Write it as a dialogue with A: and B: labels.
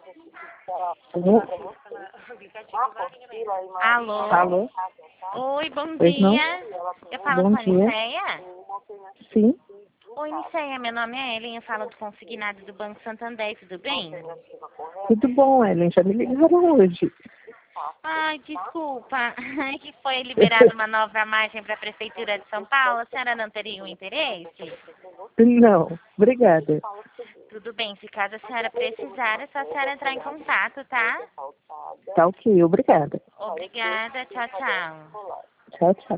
A: Alô?
B: Alô?
A: Oi, bom
B: Pois não?
A: dia. Eu falo
B: Bom
A: com a
B: dia.
A: Niceia?
B: Sim,
A: Oi, Niceia, meu nome é Ellen, eu falo do consignado do Banco Santander, tudo bem?
B: tudo bom, Ellen. Já me ligaram hoje.
A: Ai, desculpa, é que foi liberada uma nova margem para a Prefeitura de São Paulo, a senhora não teria um interesse?
B: Não, obrigada.
A: Tudo bem, se caso a senhora precisar, é só a senhora entrar em contato, tá?
B: Tá ok, obrigada.
A: Obrigada, tchau, tchau.
B: Tchau, tchau.